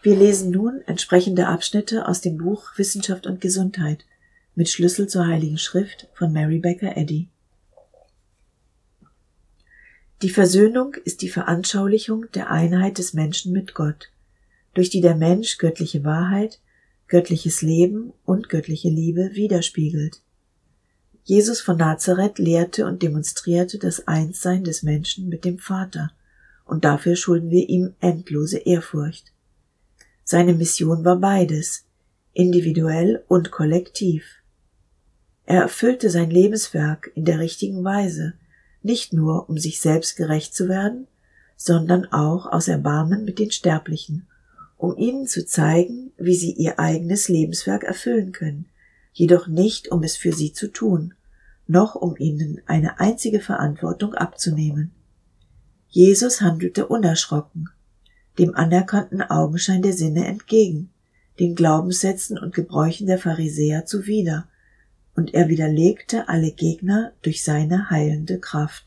Wir lesen nun entsprechende Abschnitte aus dem Buch Wissenschaft und Gesundheit mit Schlüssel zur Heiligen Schrift von Mary Baker Eddy. Die Versöhnung ist die Veranschaulichung der Einheit des Menschen mit Gott, durch die der Mensch göttliche Wahrheit, göttliches Leben und göttliche Liebe widerspiegelt. Jesus von Nazareth lehrte und demonstrierte das Einssein des Menschen mit dem Vater, und dafür schulden wir ihm endlose Ehrfurcht. Seine Mission war beides, individuell und kollektiv. Er erfüllte sein Lebenswerk in der richtigen Weise, nicht nur um sich selbst gerecht zu werden, sondern auch aus Erbarmen mit den Sterblichen, um ihnen zu zeigen, wie sie ihr eigenes Lebenswerk erfüllen können, jedoch nicht, um es für sie zu tun, noch um ihnen eine einzige Verantwortung abzunehmen. Jesus handelte unerschrocken, dem anerkannten Augenschein der Sinne entgegen, den Glaubenssätzen und Gebräuchen der Pharisäer zuwider, und er widerlegte alle Gegner durch seine heilende Kraft.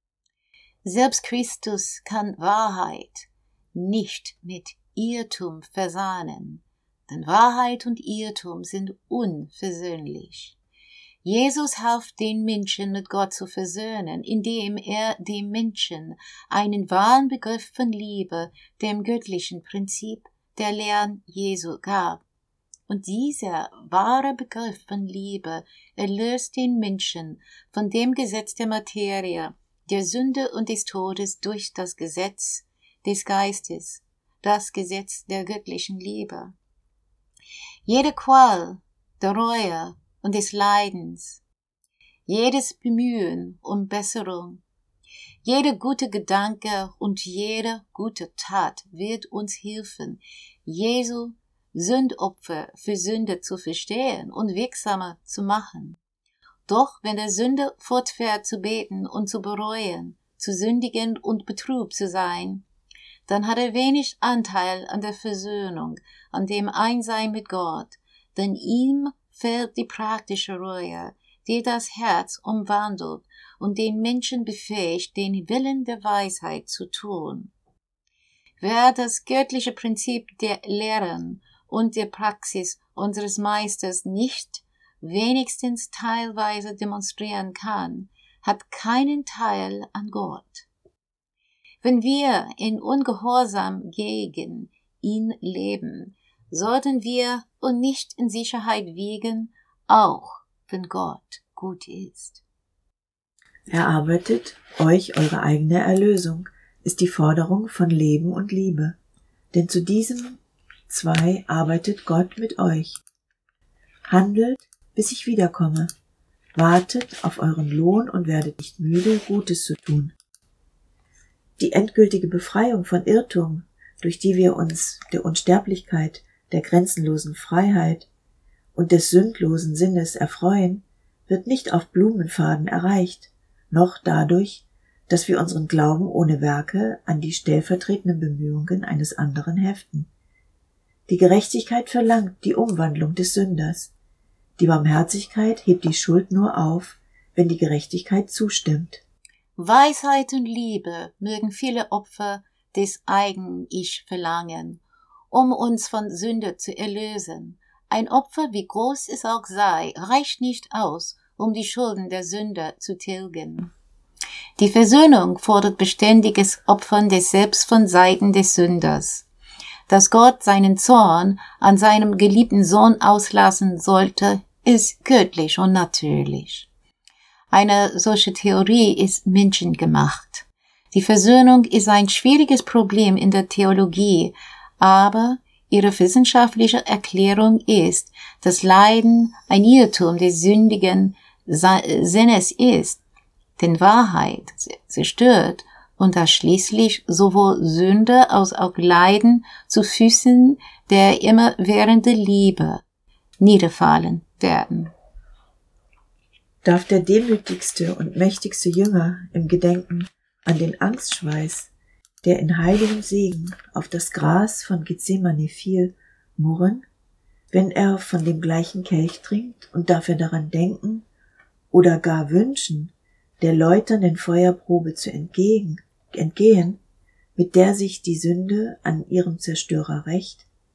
Selbst Christus kann Wahrheit nicht mit Irrtum versahnen, denn Wahrheit und Irrtum sind unversöhnlich. Jesus half den Menschen mit Gott zu versöhnen, indem er dem Menschen einen wahren Begriff von Liebe, dem göttlichen Prinzip der Lehren Jesu gab. Und dieser wahre Begriff von Liebe erlöst den Menschen von dem Gesetz der Materie, der Sünde und des Todes durch das Gesetz des Geistes, das Gesetz der göttlichen Liebe. Jede Qual der Reue und des Leidens, jedes Bemühen um Besserung, jeder gute Gedanke und jede gute Tat wird uns helfen, Jesu Sündopfer für Sünde zu verstehen und wirksamer zu machen. Doch wenn der Sünder fortfährt zu beten und zu bereuen, zu sündigen und betrübt zu sein, dann hat er wenig Anteil an der Versöhnung, an dem Einsein mit Gott, denn ihm fehlt die praktische Reue, die das Herz umwandelt und den Menschen befähigt, den Willen der Weisheit zu tun. Wer das göttliche Prinzip der Lehren und der Praxis unseres Meisters nicht wenigstens teilweise demonstrieren kann, hat keinen Teil an Gott. Wenn wir in Ungehorsam gegen ihn leben, sollten wir uns nicht in Sicherheit wiegen, auch wenn Gott gut ist. Erarbeitet euch eure eigene Erlösung, ist die Forderung von Leben und Liebe, denn zu diesem zwei arbeitet Gott mit euch. Handelt, bis ich wiederkomme, wartet auf euren Lohn und werdet nicht müde, Gutes zu tun. Die endgültige Befreiung von Irrtum, durch die wir uns der Unsterblichkeit, der grenzenlosen Freiheit und des sündlosen Sinnes erfreuen, wird nicht auf Blumenfaden erreicht, noch dadurch, dass wir unseren Glauben ohne Werke an die stellvertretenden Bemühungen eines anderen heften. Die Gerechtigkeit verlangt die Umwandlung des Sünders. Die Barmherzigkeit hebt die Schuld nur auf, wenn die Gerechtigkeit zustimmt. Weisheit und Liebe mögen viele Opfer des Eigen-Ich verlangen, um uns von Sünde zu erlösen. Ein Opfer, wie groß es auch sei, reicht nicht aus, um die Schulden der Sünder zu tilgen. Die Versöhnung fordert beständiges Opfern des Selbst von Seiten des Sünders. Dass Gott seinen Zorn an seinem geliebten Sohn auslassen sollte, ist göttlich und natürlich. Eine solche Theorie ist menschengemacht. Die Versöhnung ist ein schwieriges Problem in der Theologie, aber ihre wissenschaftliche Erklärung ist, dass Leiden ein Irrtum des sündigen Sinnes ist, denn Wahrheit zerstört und dass schließlich sowohl Sünde als auch Leiden zu Füßen der immerwährenden Liebe niederfallen werden. Darf der demütigste und mächtigste Jünger im Gedenken an den Angstschweiß, der in heiligem Segen auf das Gras von Gethsemane fiel, murren, wenn er von dem gleichen Kelch trinkt, und darf er daran denken oder gar wünschen, der läuternden Feuerprobe zu entgehen, mit der sich die Sünde an ihrem Zerstörer rächt?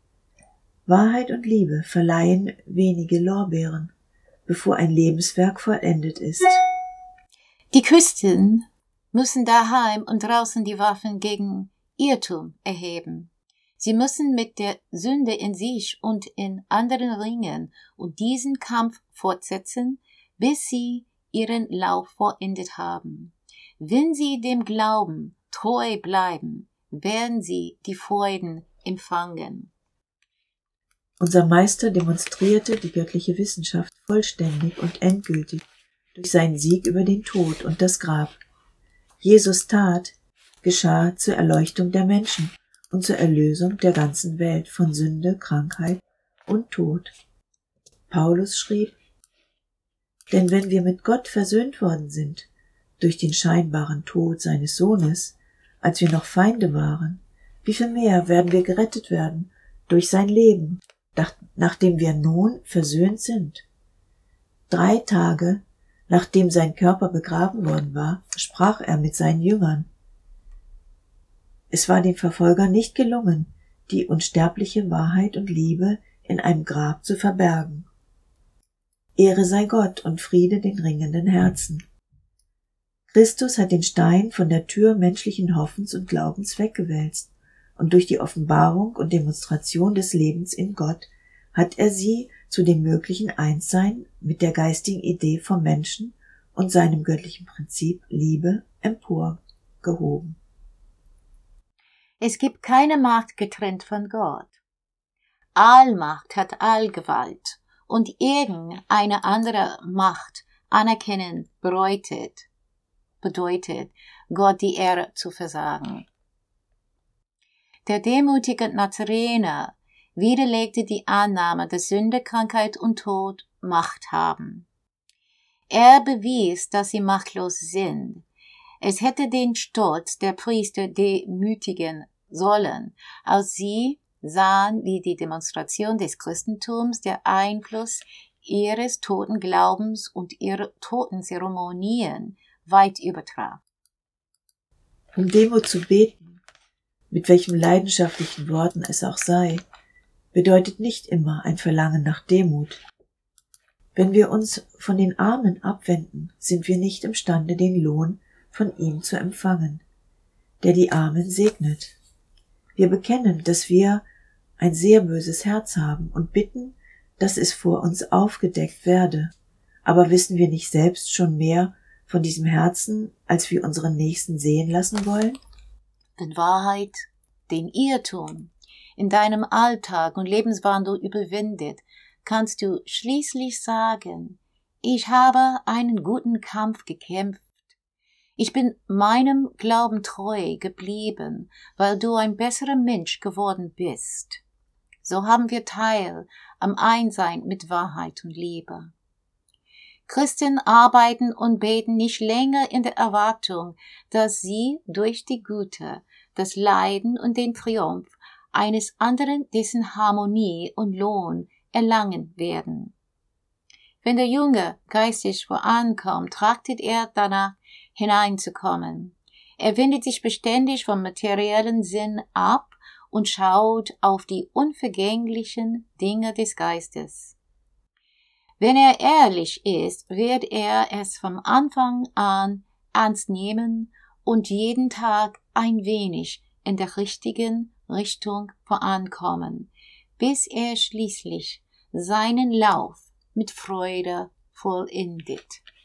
Wahrheit und Liebe verleihen wenige Lorbeeren, bevor ein Lebenswerk vollendet ist. Die Christen müssen daheim und draußen die Waffen gegen Irrtum erheben. Sie müssen mit der Sünde in sich und in anderen ringen und diesen Kampf fortsetzen, bis sie ihren Lauf vollendet haben. Wenn sie dem Glauben treu bleiben, werden sie die Freuden empfangen. Unser Meister demonstrierte die göttliche Wissenschaft vollständig und endgültig durch seinen Sieg über den Tod und das Grab. Jesus Tat geschah zur Erleuchtung der Menschen und zur Erlösung der ganzen Welt von Sünde, Krankheit und Tod. Paulus schrieb: Denn wenn wir mit Gott versöhnt worden sind, durch den scheinbaren Tod seines Sohnes, als wir noch Feinde waren, wie viel mehr werden wir gerettet werden durch sein Leben, nachdem wir nun versöhnt sind. 3 Tage, nachdem sein Körper begraben worden war, sprach er mit seinen Jüngern. Es war den Verfolgern nicht gelungen, die unsterbliche Wahrheit und Liebe in einem Grab zu verbergen. Ehre sei Gott und Friede den ringenden Herzen. Christus hat den Stein von der Tür menschlichen Hoffens und Glaubens weggewälzt, und durch die Offenbarung und Demonstration des Lebens in Gott hat er sie zu dem möglichen Einssein mit der geistigen Idee vom Menschen und seinem göttlichen Prinzip Liebe emporgehoben. Es gibt keine Macht getrennt von Gott. Allmacht hat Allgewalt und irgendeine andere Macht anerkennen bedeutet, Gott die Ehre zu versagen. Der demütige Nazarener widerlegte die Annahme, dass Sünde, Krankheit und Tod Macht haben. Er bewies, dass sie machtlos sind. Es hätte den Stolz der Priester demütigen sollen, als sie sahen, wie die Demonstration des Christentums der Einfluss ihres toten Glaubens und ihrer toten Zeremonien weit übertraf. Um Demut zu beten, mit welchen leidenschaftlichen Worten es auch sei, bedeutet nicht immer ein Verlangen nach Demut. Wenn wir uns von den Armen abwenden, sind wir nicht imstande, den Lohn von ihm zu empfangen, der die Armen segnet. Wir bekennen, dass wir ein sehr böses Herz haben und bitten, dass es vor uns aufgedeckt werde. Aber wissen wir nicht selbst schon mehr von diesem Herzen, als wir unseren Nächsten sehen lassen wollen? In Wahrheit, den Irrtum in deinem Alltag und Lebenswandel überwindet, kannst du schließlich sagen: Ich habe einen guten Kampf gekämpft. Ich bin meinem Glauben treu geblieben, weil du ein besserer Mensch geworden bist. So haben wir Teil am Einssein mit Wahrheit und Liebe. Christen arbeiten und beten nicht länger in der Erwartung, dass sie durch die Güte, das Leiden und den Triumph eines anderen dessen Harmonie und Lohn erlangen werden. Wenn der Junge geistig vorankommt, trachtet er danach hineinzukommen. Er wendet sich beständig vom materiellen Sinn ab und schaut auf die unvergänglichen Dinge des Geistes. Wenn er ehrlich ist, wird er es vom Anfang an ernst nehmen und jeden Tag ein wenig in der richtigen Richtung vorankommen, bis er schließlich seinen Lauf mit Freude vollendet.